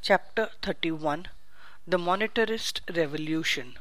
Chapter 31 The Monetarist Revolution.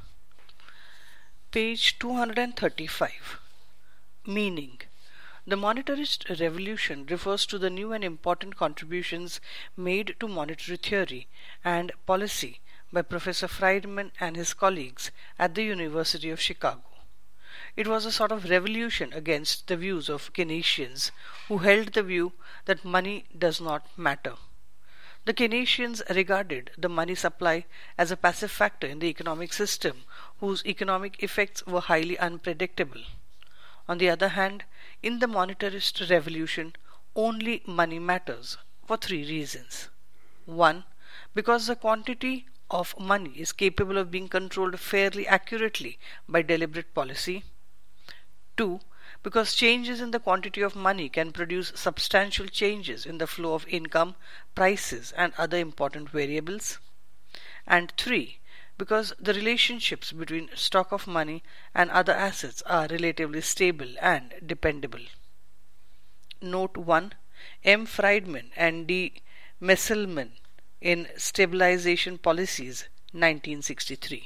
Page 235. Meaning. The monetarist revolution refers to the new and important contributions made to monetary theory and policy by Professor Friedman and his colleagues at the University of Chicago. It was a sort of revolution against the views of Keynesians, who held the view that money does not matter. The Keynesians regarded the money supply as a passive factor in the economic system, whose economic effects were highly unpredictable. On the other hand, in the monetarist revolution, only money matters for three reasons. 1. Because the quantity of money is capable of being controlled fairly accurately by deliberate policy. 2. Because changes in the quantity of money can produce substantial changes in the flow of income, prices, and other important variables. And 3. Because the relationships between stock of money and other assets are relatively stable and dependable. Note 1. M. Friedman and D. Messelman in Stabilization Policies, 1963.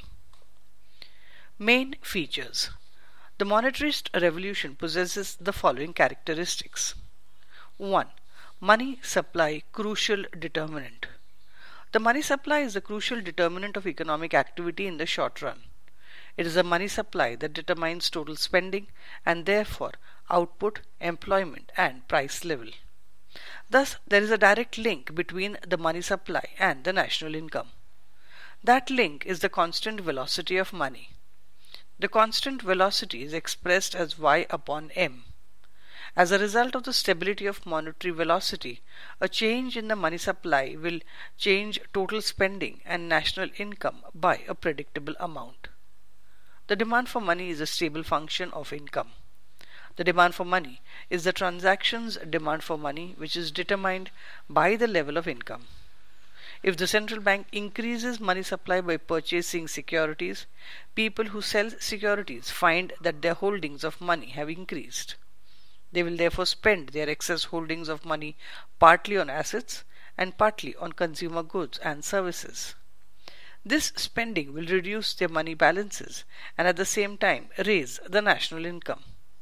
Main features. The monetarist revolution possesses the following characteristics. 1. Money supply crucial determinant. The money supply is the crucial determinant of economic activity in the short run. It is the money supply that determines total spending and therefore output, employment, and price level. Thus, there is a direct link between the money supply and the national income. That link is the constant velocity of money. The constant velocity is expressed as y upon m. As a result of the stability of monetary velocity, a change in the money supply will change total spending and national income by a predictable amount. The demand for money is a stable function of income. The demand for money is the transaction's demand for money, which is determined by the level of income. If the central bank increases money supply by purchasing securities, people who sell securities find that their holdings of money have increased. They will therefore spend their excess holdings of money partly on assets and partly on consumer goods and services. This spending will reduce their money balances and at the same time raise the national income.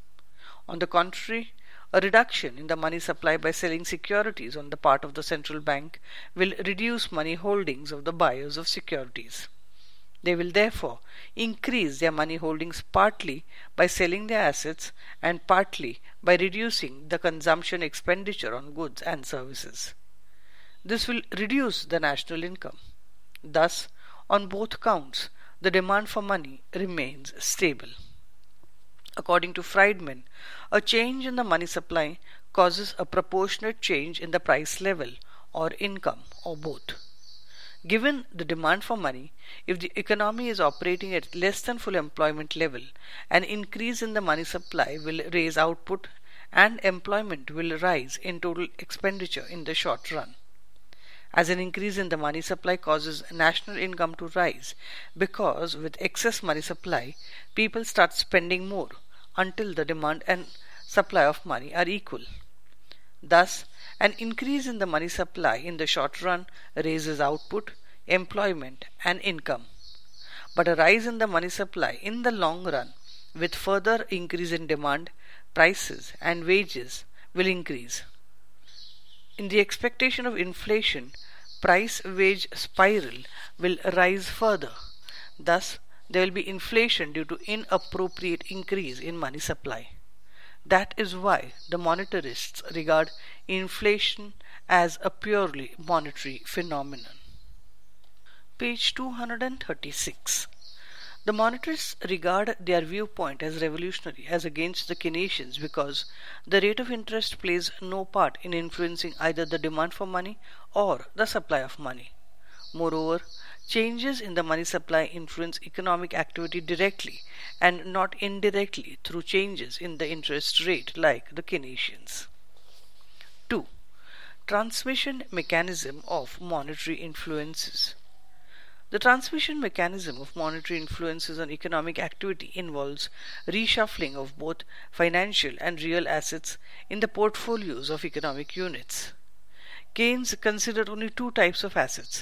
On the contrary, a reduction in the money supply by selling securities on the part of the central bank will reduce money holdings of the buyers of securities. They will therefore increase their money holdings partly by selling their assets and partly by reducing the consumption expenditure on goods and services. This will reduce the national income. Thus, on both counts, the demand for money remains stable. According to Friedman, a change in the money supply causes a proportionate change in the price level or income or both. Given the demand for money, if the economy is operating at less than full employment level, an increase in the money supply will raise output and employment will rise in total expenditure in the short run. As an increase in the money supply causes national income to rise because with excess money supply, people start spending more until the demand and supply of money are equal. Thus, an increase in the money supply in the short run raises output, employment, and income. But a rise in the money supply in the long run, with further increase in demand, prices, and wages, will increase. In the expectation of inflation, price-wage spiral will rise further. Thus, there will be inflation due to inappropriate increase in money supply. That is why the monetarists regard inflation as a purely monetary phenomenon. Page 236. The monetarists regard their viewpoint as revolutionary as against the Keynesians because the rate of interest plays no part in influencing either the demand for money or the supply of money. Moreover, changes in the money supply influence economic activity directly and not indirectly through changes in the interest rate like the Keynesians. 2. Transmission mechanism of monetary influences. The transmission mechanism of monetary influences on economic activity involves reshuffling of both financial and real assets in the portfolios of economic units. Keynes considered only two types of assets,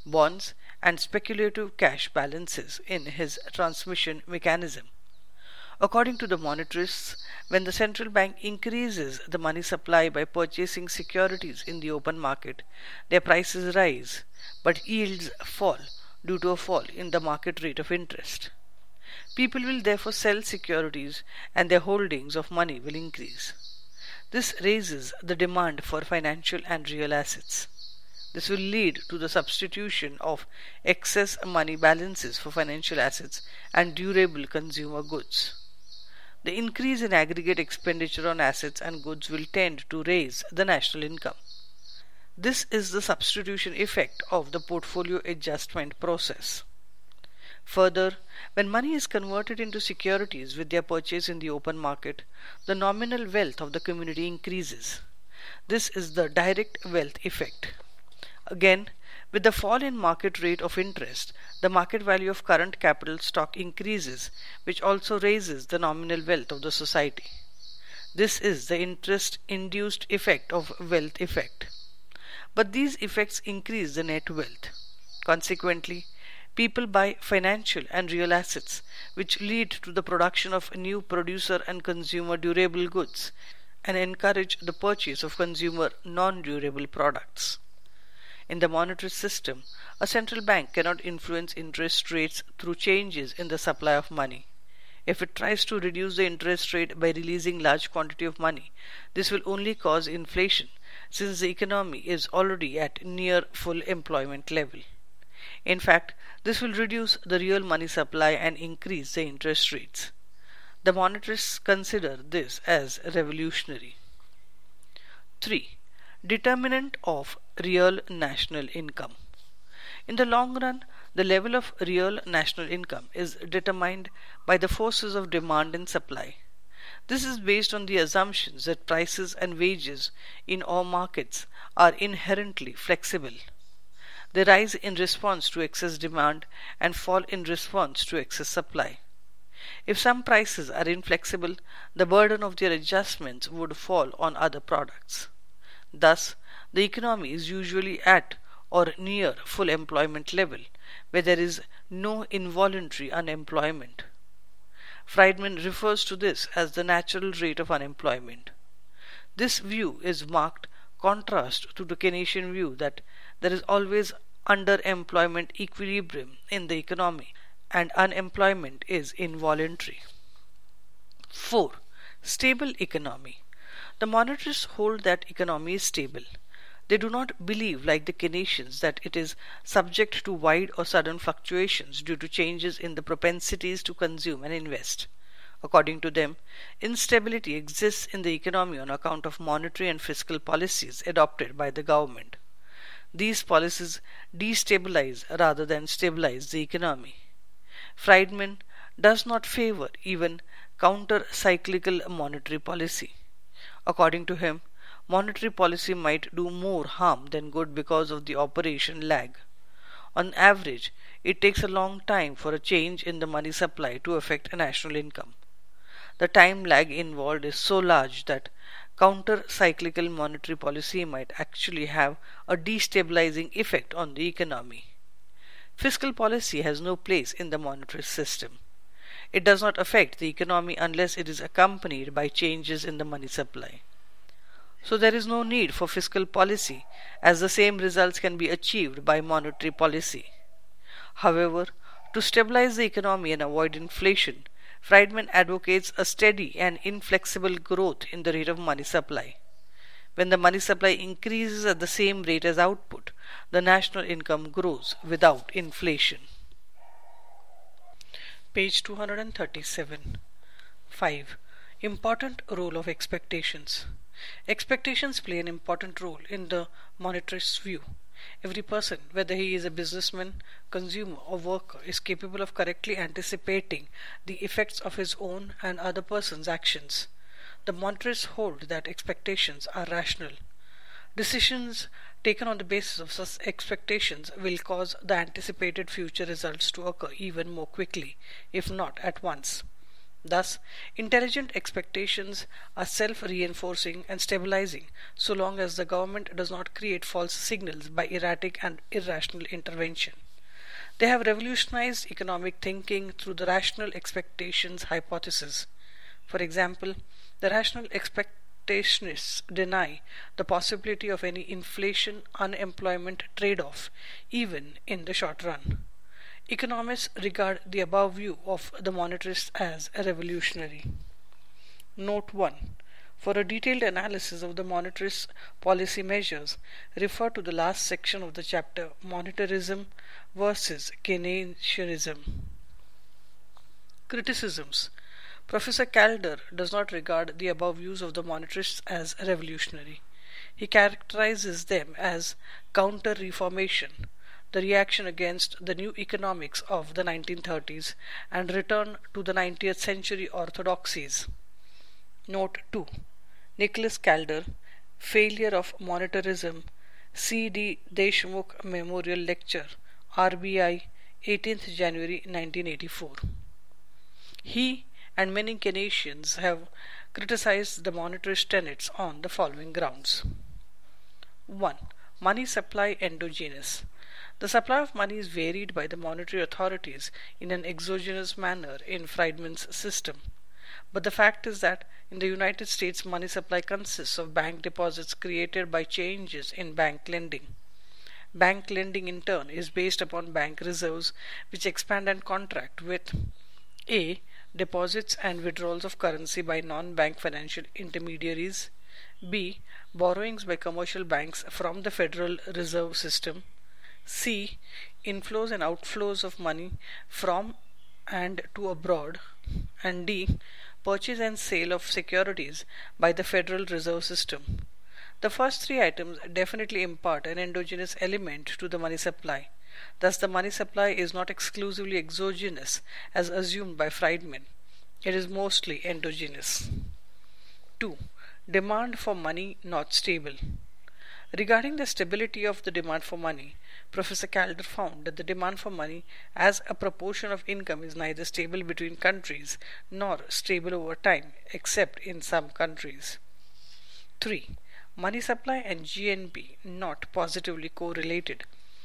bonds, and speculative cash balances in his transmission mechanism. According to the monetarists, when the central bank increases the money supply by purchasing securities in the open market, their prices rise, but yields fall due to a fall in the market rate of interest. People will therefore sell securities and their holdings of money will increase. This raises the demand for financial and real assets. This will lead to the substitution of excess money balances for financial assets and durable consumer goods. The increase in aggregate expenditure on assets and goods will tend to raise the national income. This is the substitution effect of the portfolio adjustment process. Further, when money is converted into securities with their purchase in the open market, the nominal wealth of the community increases. This is the direct wealth effect. Again, with the fall in market rate of interest, the market value of current capital stock increases, which also raises the nominal wealth of the society. This is the interest-induced effect of wealth effect. But these effects increase the net wealth. Consequently, people buy financial and real assets, which lead to the production of new producer and consumer durable goods and encourage the purchase of consumer non-durable products. In the monetary system, a central bank cannot influence interest rates through changes in the supply of money. If it tries to reduce the interest rate by releasing large quantity of money, this will only cause inflation, since the economy is already at near full employment level. In fact, this will reduce the real money supply and increase the interest rates. The monetarists consider this as revolutionary. 3. Determinant of real national income. In the long run, the level of real national income is determined by the forces of demand and supply. This is based on the assumptions that prices and wages in all markets are inherently flexible. They rise in response to excess demand and fall in response to excess supply. If some prices are inflexible, the burden of their adjustments would fall on other products. Thus, the economy is usually at or near full employment level, where there is no involuntary unemployment. Friedman refers to this as the natural rate of unemployment. This view is marked contrast to the Keynesian view that there is always underemployment equilibrium in the economy and unemployment is involuntary. 4. Stable economy. The monetarists hold that economy is stable. They do not believe, like the Keynesians, that it is subject to wide or sudden fluctuations due to changes in the propensities to consume and invest. According to them, instability exists in the economy on account of monetary and fiscal policies adopted by the government. These policies destabilize rather than stabilize the economy. Friedman does not favor even counter-cyclical monetary policy. According to him, monetary policy might do more harm than good because of the operation lag. On average, it takes a long time for a change in the money supply to affect a national income. The time lag involved is so large that counter-cyclical monetary policy might actually have a destabilizing effect on the economy. Fiscal policy has no place in the monetary system. It does not affect the economy unless it is accompanied by changes in the money supply. So there is no need for fiscal policy, as the same results can be achieved by monetary policy. However, to stabilize the economy and avoid inflation, Friedman advocates a steady and inflexible growth in the rate of money supply. When the money supply increases at the same rate as output, the national income grows without inflation. Page 237. 5. Important role of expectations. Expectations play an important role in the monetarist view. Every person, whether he is a businessman, consumer, or worker, is capable of correctly anticipating the effects of his own and other persons' actions. The monetarists hold that expectations are rational. Decisions taken on the basis of such expectations will cause the anticipated future results to occur even more quickly, if not at once. Thus, intelligent expectations are self-reinforcing and stabilizing so long as the government does not create false signals by erratic and irrational intervention. They have revolutionized economic thinking through the rational expectations hypothesis. For example, the rational expectationists deny the possibility of any inflation-unemployment trade-off, even in the short run. Economists regard the above view of the monetarists as revolutionary. Note 1. For a detailed analysis of the monetarist policy measures, refer to the last section of the chapter Monetarism versus Keynesianism. Criticisms. Professor Calder does not regard the above views of the monetarists as revolutionary. He characterizes them as counter-reformation, the reaction against the new economics of the 1930s and return to the 20th century orthodoxies. Note 2. Nicholas Calder, Failure of Monetarism, C. D. Deshmukh Memorial Lecture, RBI, 18th January 1984. He and many Keynesians have criticized the monetarist tenets on the following grounds. 1. Money supply endogenous. The supply of money is varied by the monetary authorities in an exogenous manner in Friedman's system. But the fact is that in the United States, money supply consists of bank deposits created by changes in bank lending. Bank lending in turn is based upon bank reserves which expand and contract with A. Deposits and withdrawals of currency by non-bank financial intermediaries, B. Borrowings by commercial banks from the Federal Reserve System, C. Inflows and outflows of money from and to abroad, and D. Purchase and sale of securities by the Federal Reserve System. The first three items definitely impart an endogenous element to the money supply. Thus, the money supply is not exclusively exogenous as assumed by Friedman. It is mostly endogenous. 2. Demand for money not stable. Regarding the stability of the demand for money, Professor Calder found that the demand for money as a proportion of income is neither stable between countries nor stable over time, except in some countries. 3. Money supply and GNP not positively correlated.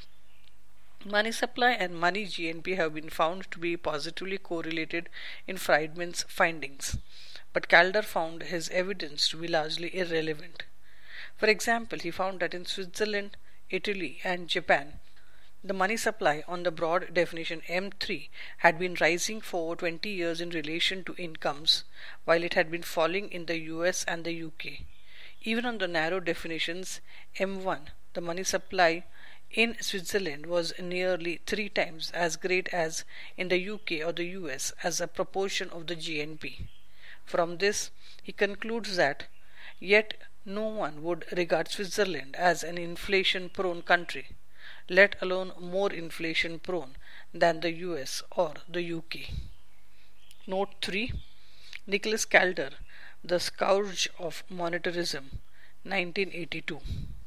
Money supply and money GNP have been found to be positively correlated in Friedman's findings, but Calder found his evidence to be largely irrelevant. For example, he found that in Switzerland, Italy, and Japan, the money supply on the broad definition M3 had been rising for over 20 years in relation to incomes, while it had been falling in the US and the UK. Even on the narrow definitions M1, the money supply in Switzerland was nearly 3 times as great as in the UK or the US as a proportion of the GNP. From this, he concludes that, yet no one would regard Switzerland as an inflation-prone country, let alone more inflation-prone than the US or the UK. Note 3. Nicholas Calder, The Scourge of Monetarism, 1982.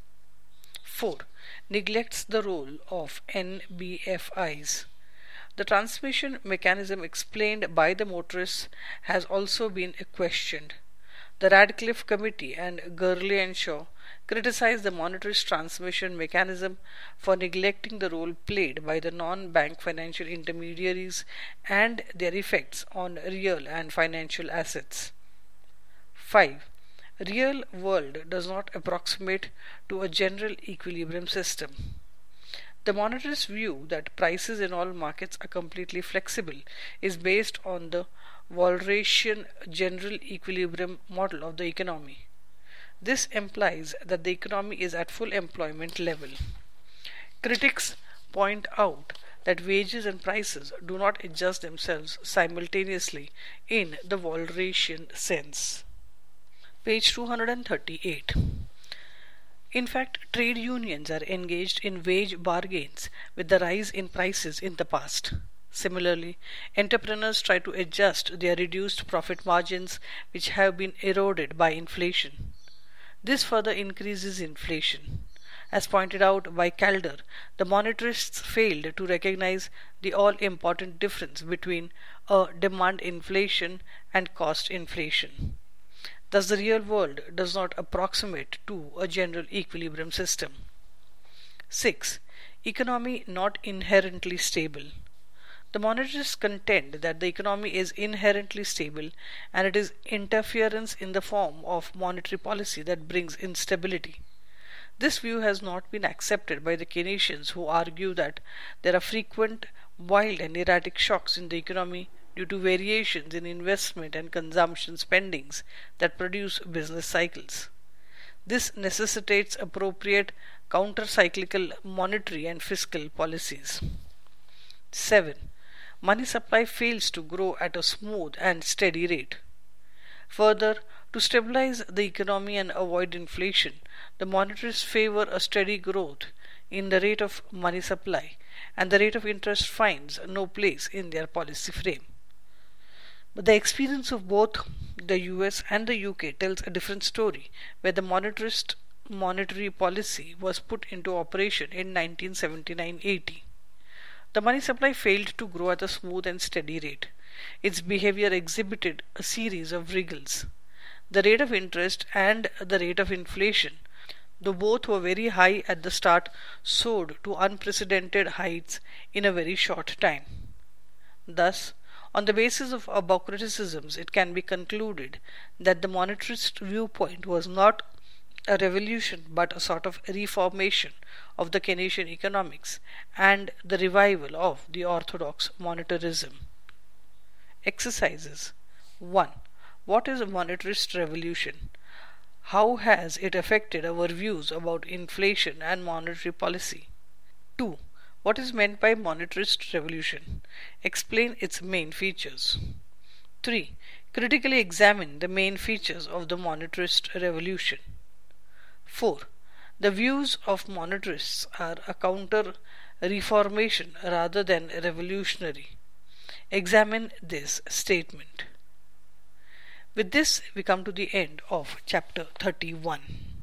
4. Neglects the role of NBFIs. The transmission mechanism explained by the motorists has also been questioned. The Radcliffe Committee and Gurley and Shaw criticized the monetarist transmission mechanism for neglecting the role played by the non-bank financial intermediaries and their effects on real and financial assets. 5. Real world does not approximate to a general equilibrium system. The monetarist view that prices in all markets are completely flexible is based on the Walrasian general equilibrium model of the economy. This implies that the economy is at full employment level. Critics point out that wages and prices do not adjust themselves simultaneously in the Walrasian sense. Page 238. In fact, trade unions are engaged in wage bargains with the rise in prices in the past. Similarly, entrepreneurs try to adjust their reduced profit margins which have been eroded by inflation. This further increases inflation. As pointed out by Calder, the monetarists failed to recognize the all-important difference between a demand inflation and cost inflation. Thus, the real world does not approximate to a general equilibrium system. 6. Economy not inherently stable. The monetarists contend that the economy is inherently stable and it is interference in the form of monetary policy that brings instability. This view has not been accepted by the Keynesians, who argue that there are frequent, wild and erratic shocks in the economy due to variations in investment and consumption spendings that produce business cycles. This necessitates appropriate counter-cyclical monetary and fiscal policies. 7. Money supply fails to grow at a smooth and steady rate. Further, to stabilize the economy and avoid inflation, the monetarists favor a steady growth in the rate of money supply, and the rate of interest finds no place in their policy frame. But the experience of both the US and the UK tells a different story, where the monetarist monetary policy was put into operation in 1979-80. The money supply failed to grow at a smooth and steady rate. Its behavior exhibited a series of wriggles. The rate of interest and the rate of inflation, though both were very high at the start, soared to unprecedented heights in a very short time. Thus, on the basis of above criticisms, it can be concluded that the monetarist viewpoint was not a revolution but a sort of reformation of the Keynesian economics and the revival of the orthodox monetarism. Exercises. 1. What is a monetarist revolution? How has it affected our views about inflation and monetary policy? 2. What is meant by monetarist revolution? Explain its main features. 3. Critically examine the main features of the monetarist revolution. 4. The views of monetarists are a counter-reformation rather than revolutionary. Examine this statement. With this, we come to the end of chapter 31.